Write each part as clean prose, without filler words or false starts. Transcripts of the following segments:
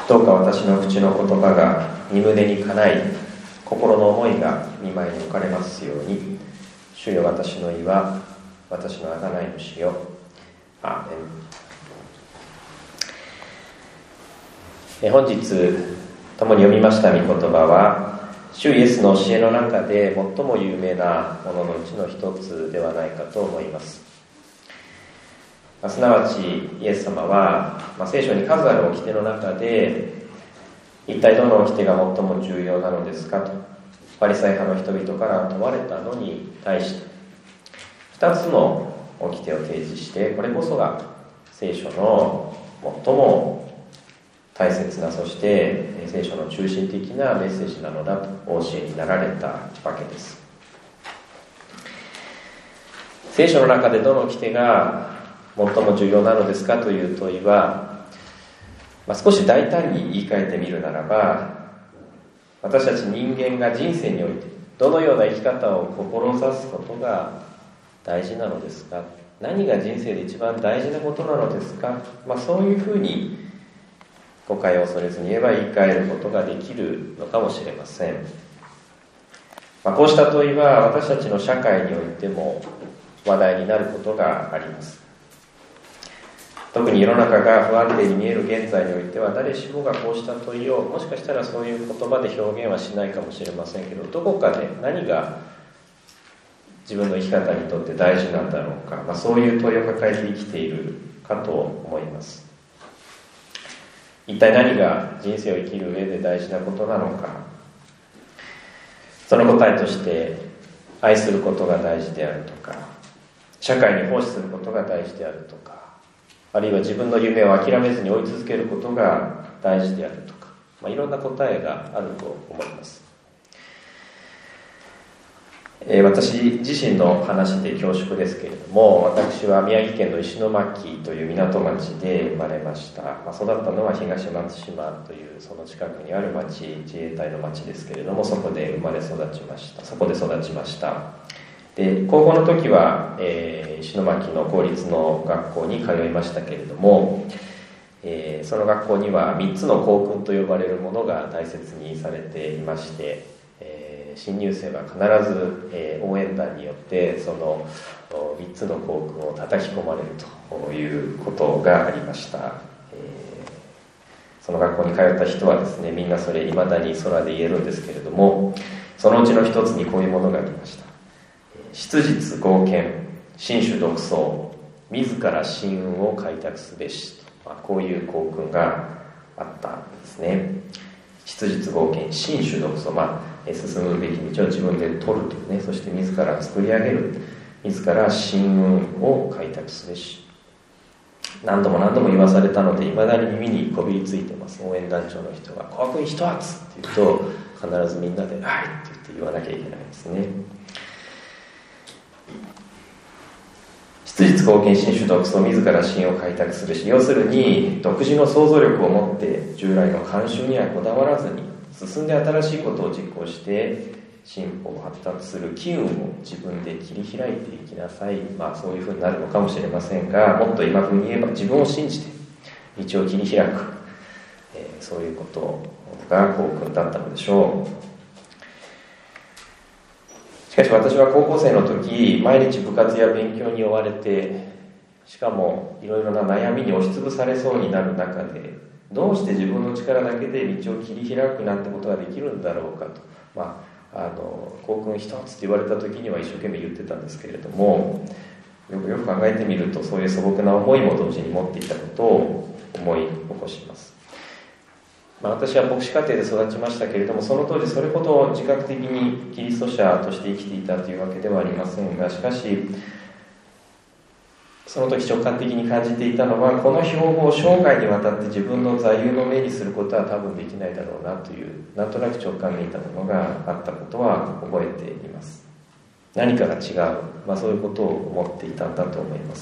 どうか私の口の言葉が身胸にかない、心の思いが御前に置かれますように。主よ、私の意は私の贖い主よ。アーメン。本日共に読みました御言葉は、主イエスの教えの中で最も有名なもののうちの一つではないかと思います。すなわちイエス様は、聖書に数ある掟の中で、一体どの掟が最も重要なのですかとパリサイ派の人々から問われたのに対して、2つの掟を提示して、これこそが聖書の最も大切な、そして聖書の中心的なメッセージなのだとお教えになられたわけです。聖書の中でどの掟が最も重要なのですかという問いは、少し大胆に言い換えてみるならば、私たち人間が人生においてどのような生き方を志すことが大事なのですか、何が人生で一番大事なことなのですか、そういうふうに誤解を恐れずに言えば言い換えることができるのかもしれません。こうした問いは私たちの社会においても話題になることがあります。特に世の中が不安定に見える現在においては、誰しもがこうした問いを、もしかしたらそういう言葉で表現はしないかもしれませんけど、どこかで何が自分の生き方にとって大事なんだろうか、そういう問いを抱えて生きているかと思います。一体何が人生を生きる上で大事なことなのか。その答えとして、愛することが大事であるとか、社会に奉仕することが大事であるとか、あるいは自分の夢を諦めずに追い続けることが大事であるとか、いろんな答えがあると思います。私自身の話で恐縮ですけれども、私は宮城県の石巻という港町で生まれました。育ったのは東松島というその近くにある町、自衛隊の町ですけれども、そこで生まれ育ちました。そこで育ちました。で、高校の時は、石巻の公立の学校に通いましたけれども、その学校には3つの校訓と呼ばれるものが大切にされていまして、新入生は必ず、応援団によってその3つの校訓を叩き込まれるということがありました。その学校に通った人はですね、みんなそれ未だに空で言えるんですけれども、そのうちの一つにこういうものがありました。質実剛健、心主独創、自ら心運を開拓すべし、こういう校訓があったんですね。質実剛健、心主独創、進むべき道を自分で取るとね、そして自ら作り上げる、自ら心運を開拓すべし。何度も何度も言わされたので、いまだに耳にこびりついてます。応援団長の人が校訓一つって言うと、必ずみんなで「はい」って言わなきゃいけないですね。質実剛健、心主独創、自ら心を開拓するし、要するに独自の想像力を持って従来の慣習にはこだわらずに進んで新しいことを実行して進歩発達する機運を自分で切り開いていきなさい。そういうふうになるのかもしれませんが、もっと今風に言えば自分を信じて道を切り開く、そういうことが校訓だったのでしょう。しかし私は高校生の時、毎日部活や勉強に追われて、しかもいろいろな悩みに押しつぶされそうになる中で、どうして自分の力だけで道を切り開くなんてことができるんだろうかと、校訓一つって言われた時には一生懸命言ってたんですけれども、よく考えてみると、そういう素朴な思いも同時に持っていたことを思い起こします。私は牧師家庭で育ちましたけれども、その当時それほど自覚的にキリスト者として生きていたというわけではありませんが、しかしその時直感的に感じていたのは、この標語を生涯にわたって自分の座右の銘にすることは多分できないだろうなという、なんとなく直感めいたものがあったことは覚えています。何かが違う、そういうことを思っていたんだと思います。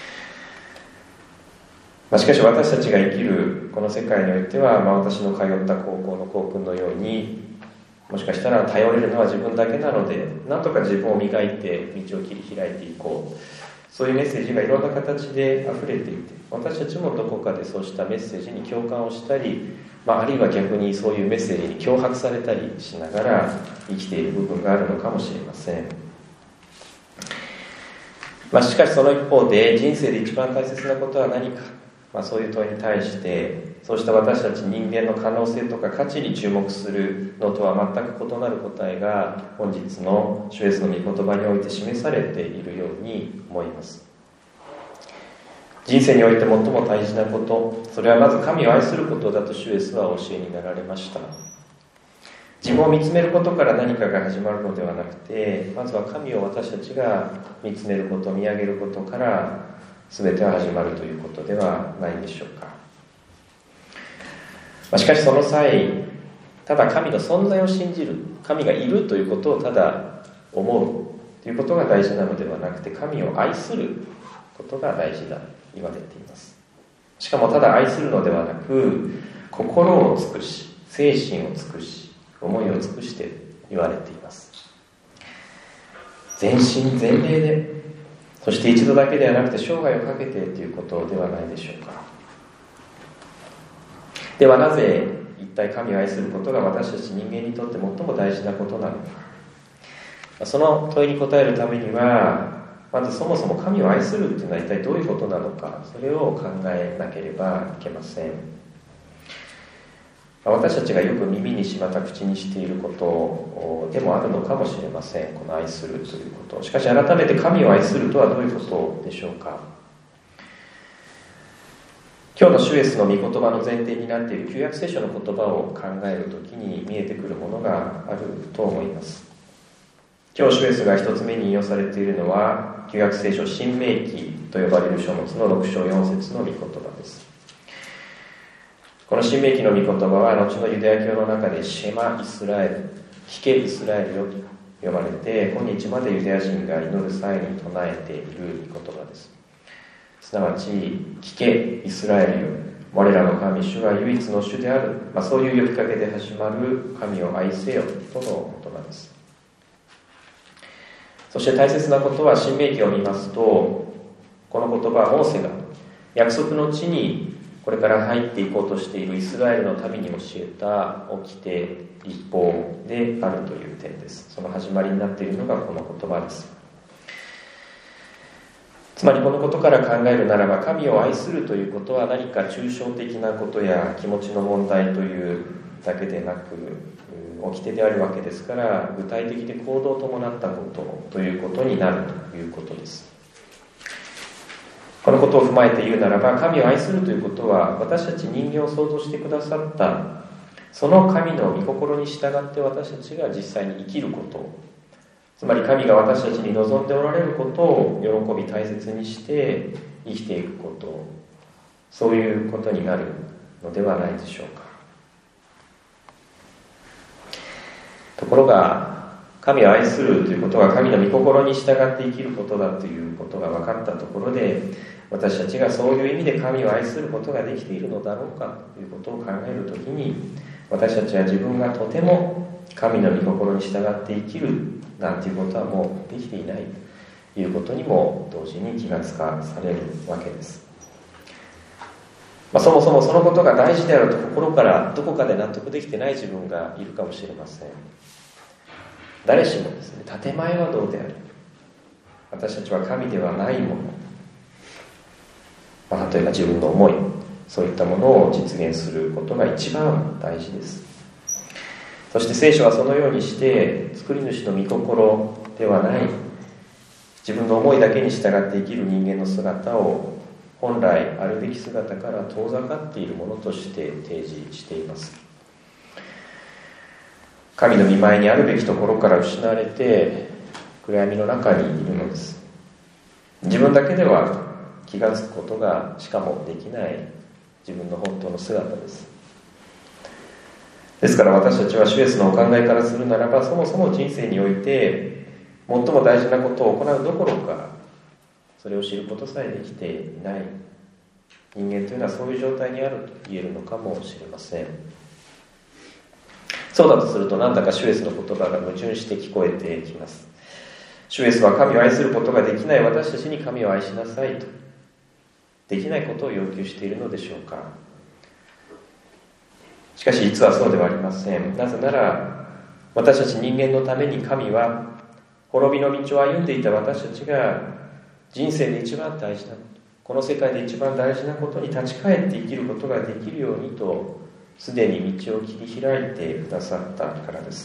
しかし私たちが生きるこの世界においては、私の通った高校の校訓のように、もしかしたら頼れるのは自分だけなので、なんとか自分を磨いて道を切り開いていこう、そういうメッセージがいろんな形で溢れていて、 私たちもどこかでそうしたメッセージに共感をしたり、あるいは逆にそういうメッセージに脅迫されたりしながら生きている部分があるのかもしれません。しかしその一方で、人生で一番大切なことは何か、そういう問いに対して、そうした私たち人間の可能性とか価値に注目するのとは全く異なる答えが本日の主イエスの御言葉において示されているように思います。人生において最も大事なこと、それはまず神を愛することだと主イエスはお教えになられました。自分を見つめることから何かが始まるのではなくて、まずは神を私たちが見つめること、見上げることから全ては始まるということではないでしょうか。しかしその際、ただ神の存在を信じる、神がいるということをただ思うということが大事なのではなくて、神を愛することが大事だと言われています。しかもただ愛するのではなく、心を尽くし、精神を尽くし、思いを尽くして言われています。全身全霊で、そして一度だけではなくて生涯をかけてということではないでしょうか。ではなぜ一体神を愛することが私たち人間にとって最も大事なことなのか。その問いに答えるためには、まずそもそも神を愛するというのは一体どういうことなのか、それを考えなければいけません。私たちがよく耳にしまた口にしていることでもあるのかもしれません、この愛するということ。しかし改めて神を愛するとはどういうことでしょうか。今日の主イエスの御言葉の前提になっている旧約聖書の言葉を考えるときに見えてくるものがあると思います。今日主イエスが一つ目に引用されているのは旧約聖書新明記と呼ばれる書物の6章4節の御言葉です。この新明記の御言葉は後のユダヤ教の中でシェマイスラエル、聞けイスラエルよと呼ばれて、今日までユダヤ人が祈る際に唱えている御言葉です。すなわち、聞けイスラエルよ、我らの神主が唯一の主である、そういう呼びかけで始まる神を愛せよとの言葉です。そして大切なことは、新明記を見ますと、この言葉はモーセが約束の地にこれから入っていこうとしているイスラエルの民に教えた掟、律法であるという点です。その始まりになっているのがこの言葉です。つまりこのことから考えるならば、神を愛するということは何か抽象的なことや気持ちの問題というだけでなく、掟であるわけですから、具体的で行動を伴ったことということになるということです。このことを踏まえて言うならば、神を愛するということは、私たち人間を創造してくださったその神の御心に従って私たちが実際に生きること、つまり神が私たちに望んでおられることを喜び大切にして生きていくこと、そういうことになるのではないでしょうか。ところが、神を愛するということが神の御心に従って生きることだということが分かったところで、私たちがそういう意味で神を愛することができているのだろうかということを考えるときに、私たちは自分がとても神の御心に従って生きるなんていうことはもうできていないということにも同時に気がつかされるわけです。そもそもそのことが大事であると心からどこかで納得できてない自分がいるかもしれません。誰しもですね、建前はどうである、私たちは神ではないもの、例えば自分の思い、そういったものを実現することが一番大事です。そして聖書はそのようにして作り主の御心ではない自分の思いだけに従って生きる人間の姿を本来あるべき姿から遠ざかっているものとして提示しています。神の御前にあるべきところから失われて暗闇の中にいるのです。自分だけでは気がつくことがしかもできない自分の本当の姿です。ですから私たちは主イエスのお考えからするならば、そもそも人生において最も大事なことを行うどころか、それを知ることさえできていない人間というのはそういう状態にあると言えるのかもしれません。そうだとすると、なんだか主イエスの言葉が矛盾して聞こえてきます。主イエスは神を愛することができない私たちに神を愛しなさいとできないことを要求しているのでしょうか。しかし実はそうではありません。なぜなら私たち人間のために神は滅びの道を歩んでいた私たちが人生で一番大事な、この世界で一番大事なことに立ち返って生きることができるようにとすでに道を切り開いてくださったからです。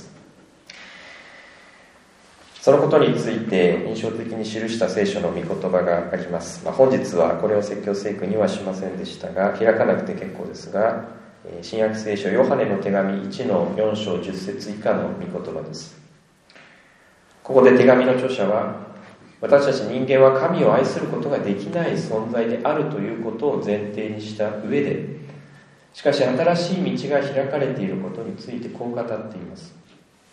そのことについて印象的に記した聖書の御言葉があります。本日はこれを説教聖句にはしませんでしたが、開かなくて結構ですが、新約聖書ヨハネの手紙1の4章10節以下の御言葉です。ここで手紙の著者は、私たち人間は神を愛することができない存在であるということを前提にした上で、しかし新しい道が開かれていることについてこう語っています。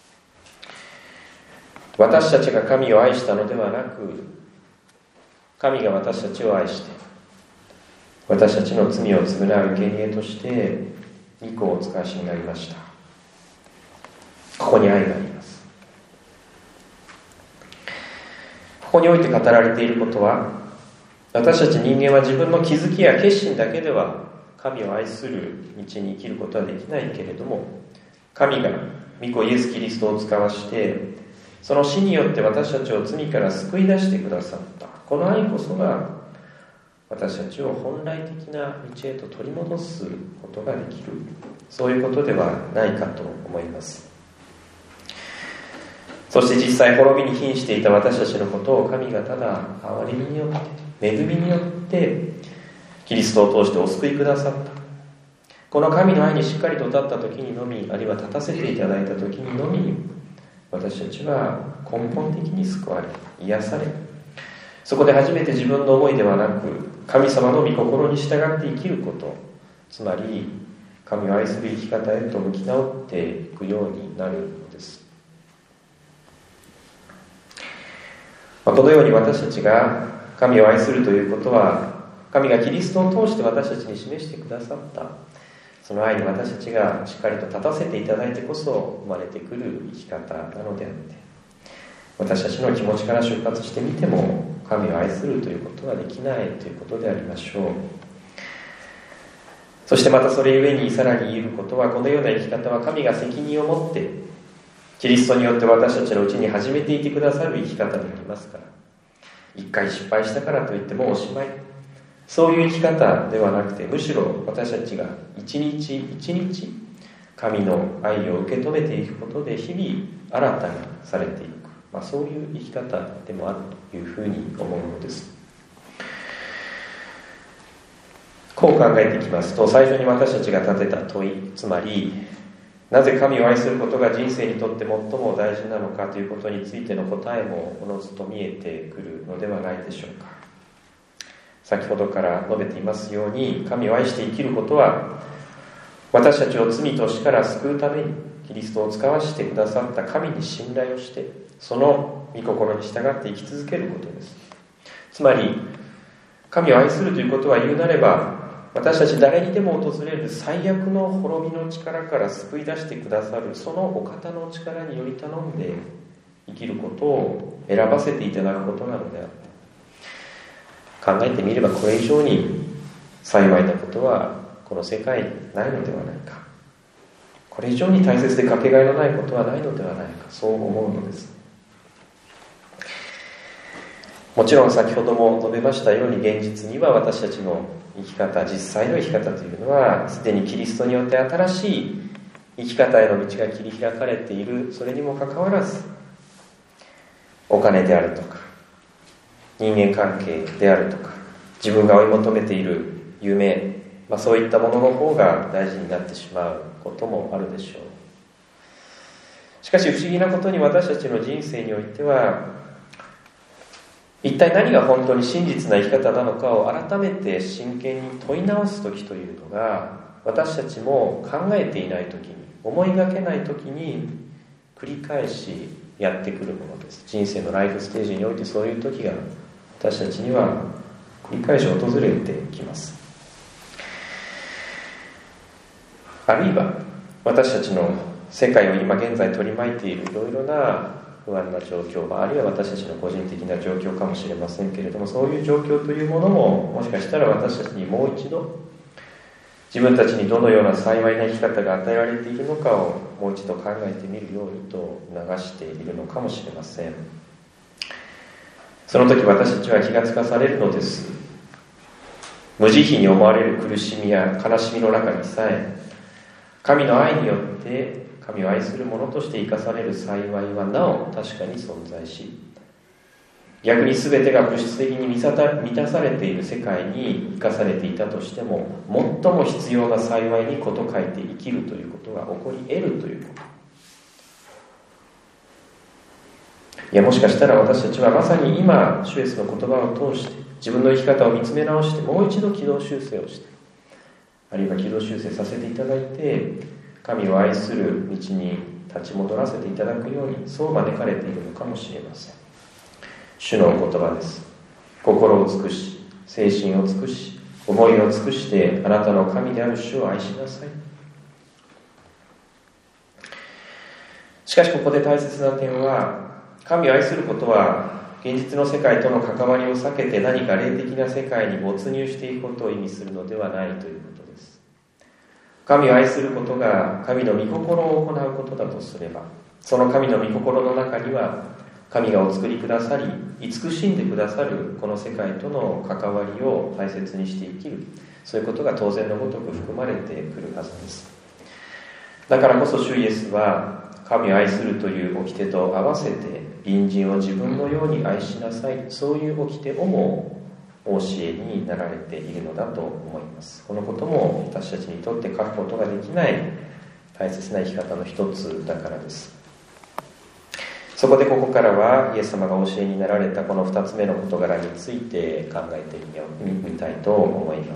私たちが神を愛したのではなく、神が私たちを愛して私たちの罪を償う生贄として御子をお使わしになりました。ここに愛があります。ここにおいて語られていることは、私たち人間は自分の気づきや決心だけでは神を愛する道に生きることはできないけれども、神が御子イエス・キリストを使わしてその死によって私たちを罪から救い出してくださった、この愛こそが私たちを本来的な道へと取り戻すことができる、そういうことではないかと思います。そして実際滅びに瀕していた私たちのことを神がただ憐れみによって恵みによってキリストを通してお救いくださった、この神の愛にしっかりと立った時にのみ、あるいは立たせていただいた時にのみ、私たちは根本的に救われ癒され、そこで初めて自分の思いではなく神様の御心に従って生きること、つまり神を愛する生き方へと向き直っていくようになるのです。このように私たちが神を愛するということは、神がキリストを通して私たちに示してくださったその愛に私たちがしっかりと立たせていただいてこそ生まれてくる生き方なのであって、私たちの気持ちから出発してみても神を愛するということはできないということでありましょう。そしてまたそれゆえにさらに言えることは、このような生き方は神が責任を持ってキリストによって私たちのうちに始めていてくださる生き方でありますから、一回失敗したからといってもうおしまい、そういう生き方ではなくて、むしろ私たちが一日一日神の愛を受け止めていくことで日々新たにされていく、そういう生き方でもあるというふうに思うのです。こう考えていきますと、最初に私たちが立てた問い、つまりなぜ神を愛することが人生にとって最も大事なのかということについての答えもおのずと見えてくるのではないでしょうか。先ほどから述べていますように、神を愛して生きることは、私たちを罪と死から救うためにキリストを使わしてくださった神に信頼をして、その御心に従って生き続けることです。つまり神を愛するということは、言うなれば私たち誰にでも訪れる最悪の滅びの力から救い出してくださるそのお方の力により頼んで生きることを選ばせていただくことなのであって、考えてみればこれ以上に幸いなことはこの世界にないのではないか、これ以上に大切でかけがえのないことはないのではないか、そう思うのです。もちろん先ほども述べましたように、現実には私たちの生き方、実際の生き方というのはすでにキリストによって新しい生き方への道が切り開かれている。それにもかかわらず、お金であるとか人間関係であるとか自分が追い求めている夢、そういったものの方が大事になってしまうこともあるでしょう。しかし不思議なことに、私たちの人生においては一体何が本当に真実な生き方なのかを改めて真剣に問い直す時というのが、私たちも考えていない時に、思いがけない時に繰り返しやってくるものです。人生のライフステージにおいてそういう時が私たちには繰り返し訪れてきます。あるいは私たちの世界を今現在取り巻いているいろいろな不安な状況、あるいは私たちの個人的な状況かもしれませんけれども、そういう状況というものももしかしたら私たちにもう一度自分たちにどのような幸いな生き方が与えられているのかをもう一度考えてみるようにと促しているのかもしれません。その時私たちは気がつかされるのです。無慈悲に思われる苦しみや悲しみの中にさえ、神の愛によって神を愛する者として生かされる幸いはなお確かに存在し、逆に全てが物質的に満たされている世界に生かされていたとしても、最も必要な幸いにこと書いて生きるということが起こり得るということ。いや、もしかしたら私たちはまさに今主イエスの言葉を通して自分の生き方を見つめ直して、もう一度軌道修正をして、あるいは軌道修正させていただいて、神を愛する道に立ち戻らせていただくように、そう招かれているのかもしれません。主のお言葉です。心を尽くし、精神を尽くし、思いを尽くしてあなたの神である主を愛しなさい。しかしここで大切な点は、神を愛することは現実の世界との関わりを避けて何か霊的な世界に没入していくことを意味するのではないということです。神を愛することが神の御心を行うことだとすれば、その神の御心の中には神がお作りくださり慈しんでくださるこの世界との関わりを大切にして生きる、そういうことが当然のごとく含まれてくるはずです。だからこそ主イエスは神を愛するという掟と合わせて隣人を自分のように愛しなさい、そういう掟をもお教えになられているのだと思います。このことも私たちにとって書くことができない大切な生き方の一つだからです。そこでここからはイエス様がお教えになられたこの2つ目の事柄について考えてみたいと思います。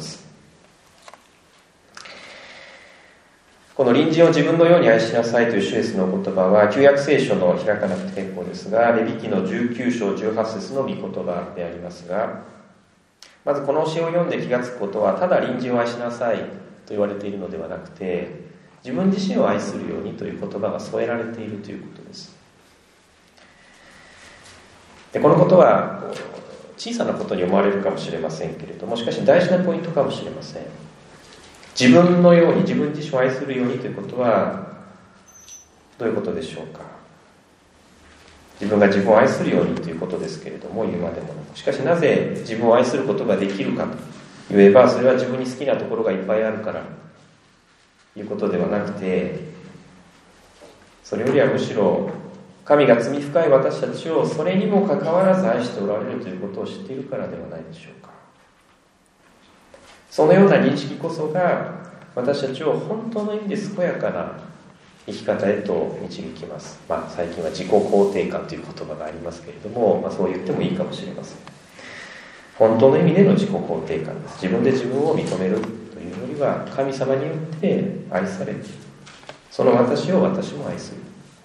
この隣人を自分のように愛しなさいという主イエスの言葉は旧約聖書の開かなくて結構ですが、レビ記の19章18節の御言葉でありますが、まずこの教えを読んで気がつくことは、ただ隣人を愛しなさいと言われているのではなくて、自分自身を愛するようにという言葉が添えられているということです。でこのことは小さなことに思われるかもしれませんけれども、しかし大事なポイントかもしれません。自分のように、自分自身を愛するようにということはどういうことでしょうか。自分が自分を愛するようにということですけれども、言うまでもなく、しかしなぜ自分を愛することができるかと言えば、それは自分に好きなところがいっぱいあるからということではなくて、それよりはむしろ神が罪深い私たちをそれにもかかわらず愛しておられるということを知っているからではないでしょうか。そのような認識こそが私たちを本当の意味で健やかな生き方へと導きます。最近は自己肯定感という言葉がありますけれども、そう言ってもいいかもしれません。本当の意味での自己肯定感です。自分で自分を認めるというよりは、神様によって愛されている、その私を私も愛する。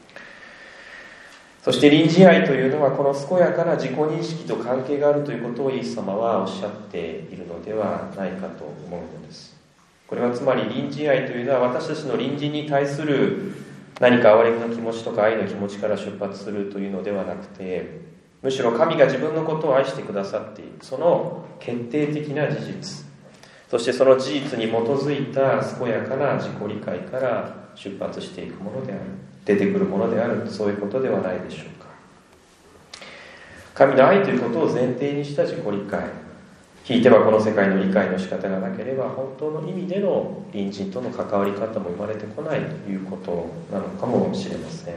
そして隣人愛というのは、この健やかな自己認識と関係があるということをイエス様はおっしゃっているのではないかと思うのです。これはつまり隣人愛というのは、私たちの隣人に対する何か憐れみの気持ちとか愛の気持ちから出発するというのではなくて、むしろ神が自分のことを愛してくださっている、その決定的な事実、そしてその事実に基づいた健やかな自己理解から出発していくものである、出てくるものである、そういうことではないでしょうか。神の愛ということを前提にした自己理解、ひいてはこの世界の理解の仕方がなければ、本当の意味での隣人との関わり方も生まれてこないということなのかもしれません。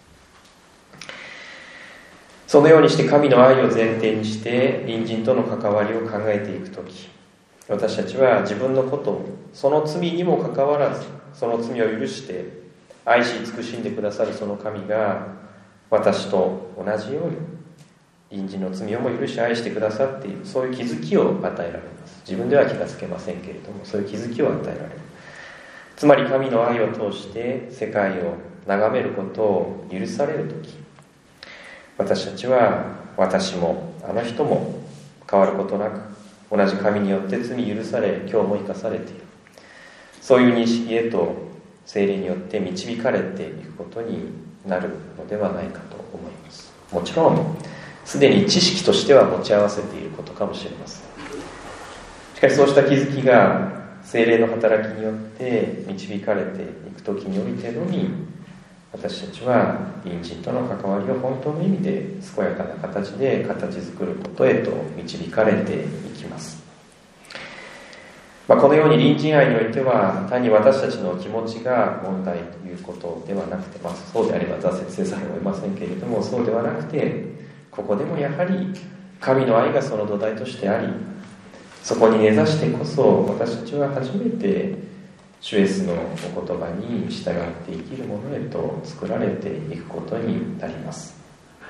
そのようにして神の愛を前提にして隣人との関わりを考えていくとき、私たちは自分のことを、その罪にもかかわらずその罪を許して愛し慈しんでくださるその神が、私と同じように隣人の罪をも許し愛してくださっている、そういう気づきを与えられます。自分では気がつけませんけれども、そういう気づきを与えられる。つまり神の愛を通して世界を眺めることを許されるとき、私たちは、私もあの人も変わることなく同じ神によって罪許され、今日も生かされている、そういう認識へと聖霊によって導かれていくことになるのではないかと思います。もちろんすでに知識としては持ち合わせていることかもしれません。しかしそうした気づきが聖霊の働きによって導かれていくときにおいてのみ、私たちは隣人との関わりを本当の意味で健やかな形で形作ることへと導かれていきます。このように隣人愛においては単に私たちの気持ちが問題ということではなくて、そうであれば挫折せざるを得ませんけれども、そうではなくて、ここでもやはり神の愛がその土台としてあり、そこに根ざしてこそ私たちは初めて主イエスのお言葉に従って生きるものへと作られていくことになります。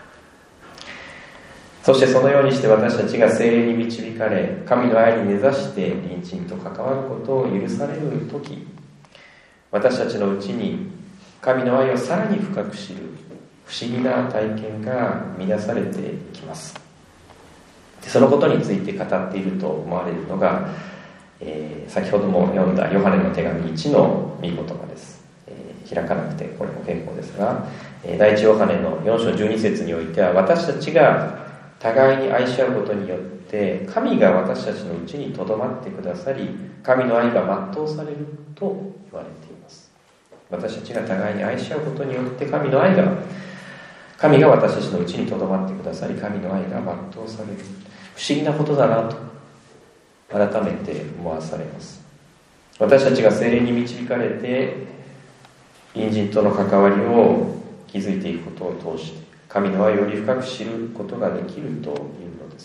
そしてそのようにして私たちが聖霊に導かれ、神の愛に根ざして隣人と関わることを許されるとき、私たちのうちに神の愛をさらに深く知る不思議な体験が満たされていきます。そのことについて語っていると思われるのが、先ほども読んだヨハネの手紙1の御言葉です。開かなくてこれも結構ですが、第一ヨハネの4章12節においては、私たちが互いに愛し合うことによって神が私たちのうちにとどまってくださり、神の愛が全うされると言われています。私たちが互いに愛し合うことによって神が私たちのうちにとどまってくださり、神の愛が全うされる。不思議なことだなと改めて思わされます。私たちが聖霊に導かれて隣人との関わりを築いていくことを通して神の愛をより深く知ることができるというのです。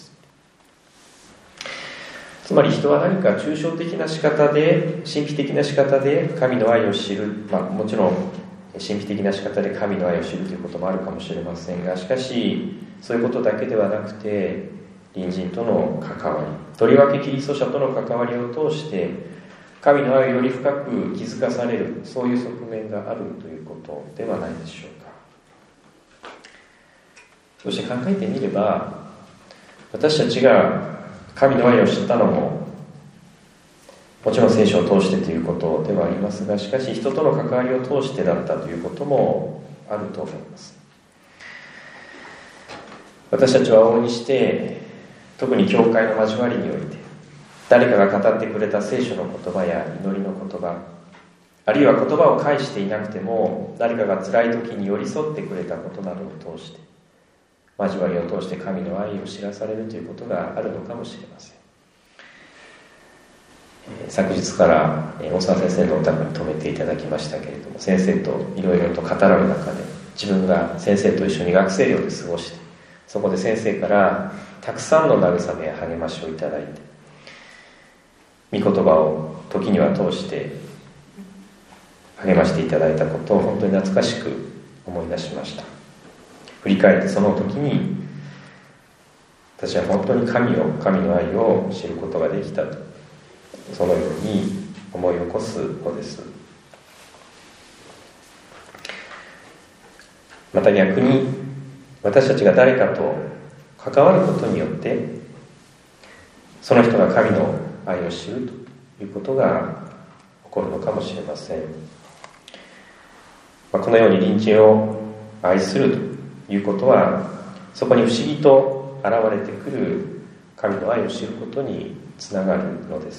つまり人は何か抽象的な仕方で、神秘的な仕方で神の愛を知る、もちろん神秘的な仕方で神の愛を知るということもあるかもしれませんが、しかしそういうことだけではなくて、隣人との関わり、とりわけキリスト者との関わりを通して神の愛をより深く気づかされる、そういう側面があるということではないでしょうか。そして考えてみれば、私たちが神の愛を知ったのももちろん聖書を通してということではありますが、しかし人との関わりを通してだったということもあると思います。私たちは往々にして特に教会の交わりにおいて、誰かが語ってくれた聖書の言葉や祈りの言葉、あるいは言葉を返していなくても誰かが辛い時に寄り添ってくれたことなどを通して、交わりを通して神の愛を知らされるということがあるのかもしれません。昨日から大沢先生のお宅に泊めていただきましたけれども、先生といろいろと語られる中で、自分が先生と一緒に学生寮で過ごして、そこで先生からたくさんの慰めや励ましをいただいて、御言葉を時には通して励ましていただいたことを本当に懐かしく思い出しました。振り返ってその時に、私は本当に神の愛を知ることができたと、そのように思い起こすのです。また逆に、私たちが誰かと関わることによってその人が神の愛を知るということが起こるのかもしれません。このように隣人を愛するということは、そこに不思議と現れてくる神の愛を知ることにつながるのです。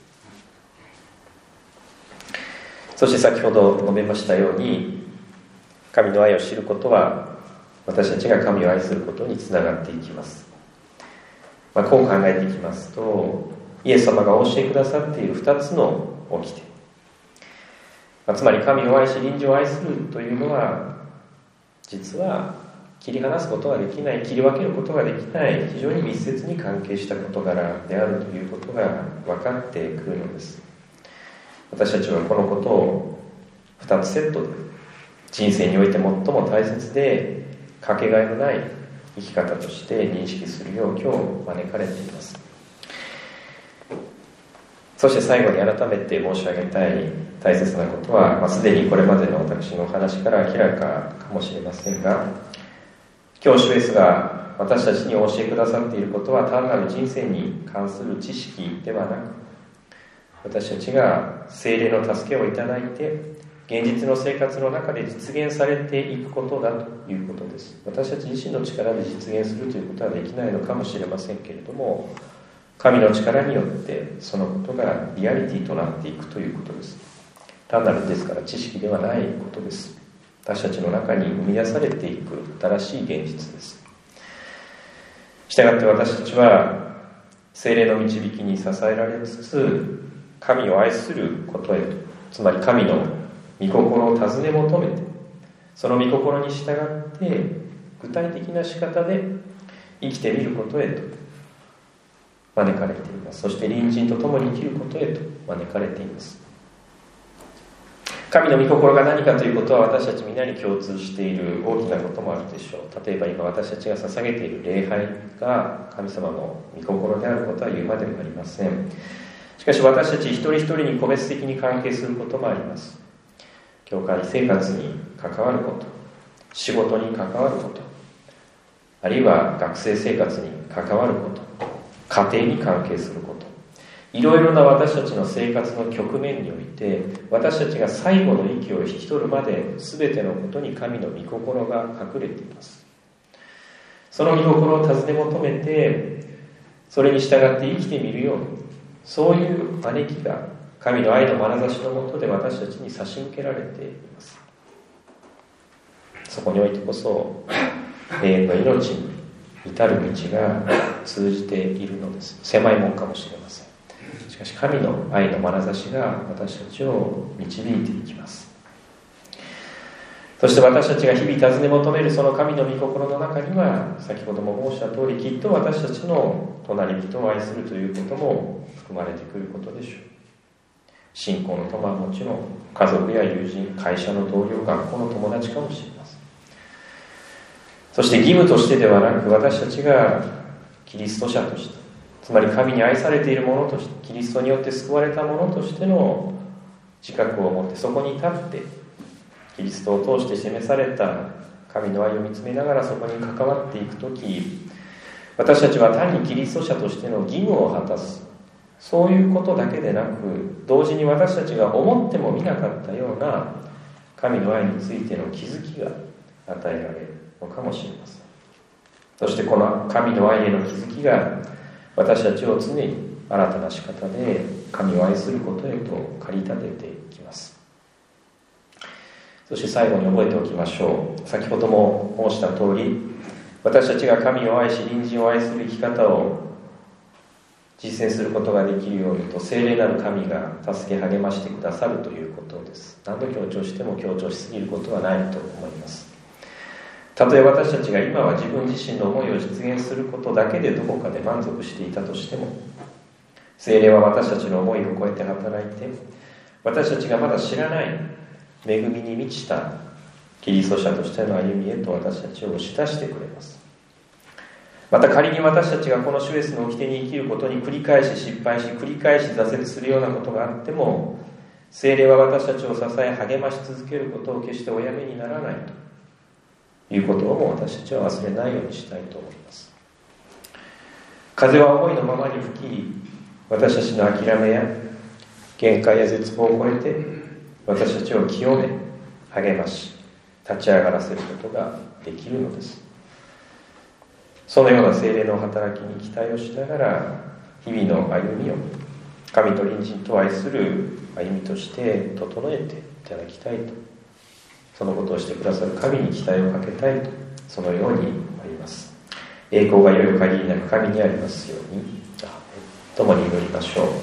そして先ほど述べましたように、神の愛を知ることは私たちが神を愛することにつながっていきます。こう考えていきますと、イエス様がお教えくださっている2つの掟、つまり神を愛し隣人を愛するというのは、実は切り離すことができない、切り分けることができない、非常に密接に関係した事柄であるということが分かってくるのです。私たちはこのことを2つセットで、人生において最も大切でかけがえのない生き方として認識するよう今日招かれています。そして最後に改めて申し上げたい大切なことは、すでにこれまでの私のお話から明らかかもしれませんが、今日主イエスが私たちにお教えくださっていることは、単なる人生に関する知識ではなく、私たちが聖霊の助けをいただいて現実の生活の中で実現されていくことだということです。私たち自身の力で実現するということはできないのかもしれませんけれども、神の力によってそのことがリアリティとなっていくということです。単なるですから知識ではないことです。私たちの中に生み出されていく新しい現実です。したがって私たちは聖霊の導きに支えられつつ、神を愛することへと、つまり神の御心を尋ね求めて、その御心に従って具体的な仕方で生きてみることへと招かれています。そして隣人と共に生きることへと招かれています。神の御心が何かということは私たち皆に共通している大きなこともあるでしょう。例えば今私たちが捧げている礼拝が神様の御心であることは言うまでもありません。しかし私たち一人一人に個別的に関係することもあります。教会生活に関わること、仕事に関わること、あるいは学生生活に関わること、家庭に関係すること、いろいろな私たちの生活の局面において、私たちが最後の息を引き取るまで全てのことに神の御心が隠れています。その御心を尋ね求めて、それに従って生きてみるように、そういう招きが神の愛の眼差しのもとで私たちに差し向けられています。そこにおいてこそ永遠の命に至る道が通じているのです。狭いもんかもしれません。しかし神の愛の眼差しが私たちを導いていきます。そして私たちが日々尋ね求めるその神の御心の中には、先ほども申した通り、きっと私たちの隣人を愛するということも含まれてくることでしょう。信仰の友はもちろん、家族や友人、会社の同僚、学校の友達かもしれません。そして義務としてではなく、私たちがキリスト者として、つまり神に愛されているものとして、キリストによって救われたものとしての自覚を持って、そこに立ってキリストを通して示された神の愛を見つめながらそこに関わっていくとき、私たちは単にキリスト者としての義務を果たす、そういうことだけでなく、同時に私たちが思ってもみなかったような神の愛についての気づきが与えられるのかもしれません。そしてこの神の愛への気づきが私たちを常に新たな仕方で神を愛することへと駆り立てていきます。そして最後に覚えておきましょう。先ほども申した通り、私たちが神を愛し隣人を愛する生き方を実践することができるようにと、聖霊なる神が助け励ましてくださるということです。何度強調しても強調しすぎることはないと思います。たとえ私たちが今は自分自身の思いを実現することだけでどこかで満足していたとしても、聖霊は私たちの思いを超えて働いて、私たちがまだ知らない恵みに満ちたキリスト者としての歩みへと私たちを押し出してくれます。また仮に私たちがこの主イエスの掟に生きることに繰り返し失敗し、繰り返し挫折するようなことがあっても、聖霊は私たちを支え励まし続けることを決しておやめにならないということをも私たちは忘れないようにしたいと思います。風は思いのままに吹き、私たちの諦めや限界や絶望を超えて私たちを清め励まし立ち上がらせることができるのです。そのような聖霊の働きに期待をしながら、日々の歩みを神と隣人と愛する歩みとして整えていただきたいと、そのことをしてくださる神に期待をかけたいと、そのように思います。栄光がいよいよ限りなく神にありますように。共に祈りましょう。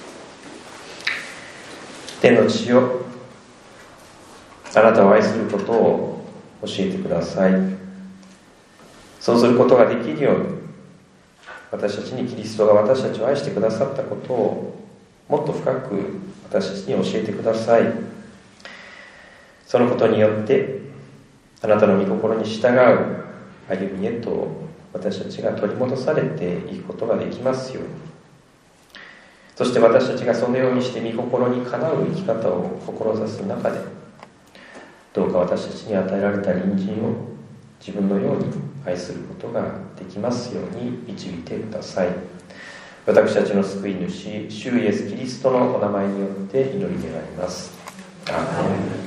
天の父よ、あなたを愛することを教えてください。そうすることができるように、私たちにキリストが私たちを愛してくださったことをもっと深く私たちに教えてください。そのことによってあなたの御心に従う歩みへと私たちが取り戻されていくことができますように。そして私たちがそのようにして御心にかなう生き方を志す中で、どうか私たちに与えられた隣人を自分のように愛することができますように導いてください。私たちの救い主、主イエスキリストのお名前によって祈り願います。アーメン。